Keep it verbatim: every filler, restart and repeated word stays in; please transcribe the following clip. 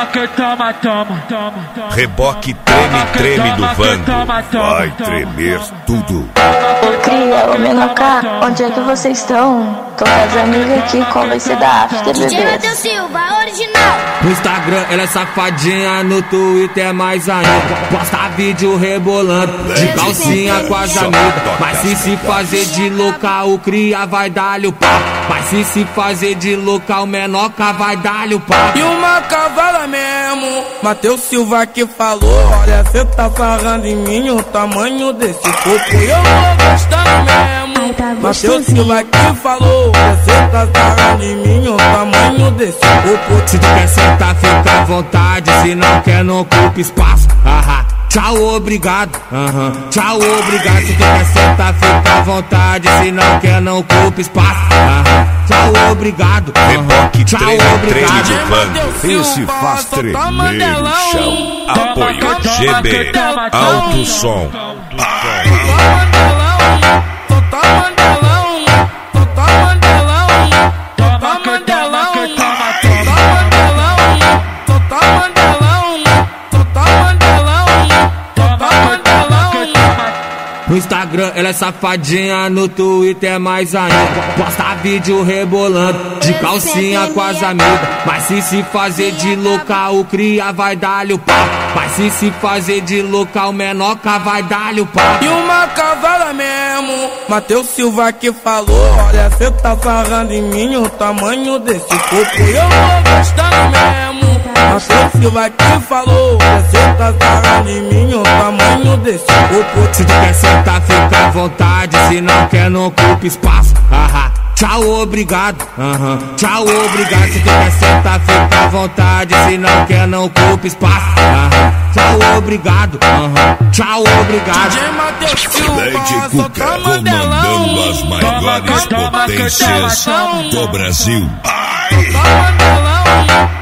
Toma que toma, toma, toma, toma. Reboque treme, treme do Vando. Vai tremer tudo. Ô cria, ô Menocá, onde é que vocês estão? Tô com as amigas aqui, qual vai ser da after, D J bebês? Matheus Silva, original. No Instagram ela é safadinha, no Twitter mais ainda. Posta vídeo rebolando, de calcinha com as amigas. Mas se se fazer de louca, o cria vai dar-lhe o pau. Mas se se fazer de louca, o Menoca vai dar-lhe o pau. E uma cavala mesmo, Matheus Silva que falou. Olha, cê tá sarrando em mim o tamanho desse corpo. E eu vou gostando mesmo, Matheus Silva que falou. Olha, cê tá sarrando em mim o tamanho desse corpo. Se tu quer sentar, fica à vontade. Se não quer, não ocupa espaço. Aham. Tchau, obrigado. Uhum. Tchau, obrigado. Se tu quer sentar, fica à vontade. Se não quer, não ocupa espaço. Uhum. Tchau, obrigado. Uhum. Reboque Tchau, treme, treme obrigado. do Vando. Esse faz tremer o chão. Apoio G B. Alto som. No Instagram ela é safadinha, no Twitter mais ainda. Posta vídeo rebolando, de calcinha com as amigas. Mas se se fazer de louca, o cria vai dar-lhe o pau. Mas se se fazer de louca, o Menoca vai dar-lhe o pau. E uma cavala mesmo, Matheus Silva que falou. Olha, cê tá sarrando em mim o tamanho desse corpo. E eu vou gostando mesmo, Matheus Silva que falou. Olha, cê tá sarrando em mim o tamanho desse corpo. Se tu quer sentar, fica à vontade. Se não quer, não ocupa espaço. Aham. Tchau, obrigado. Uhum. Tchau, obrigado. Se tu quer sentar, fica à vontade. Se não quer, não ocupa espaço. Uhum. Tchau, obrigado. Uhum. Tchau, obrigado. D J Matheus Silva, Lady só Cuca tá comandando as maiores potências do Brasil. Ai.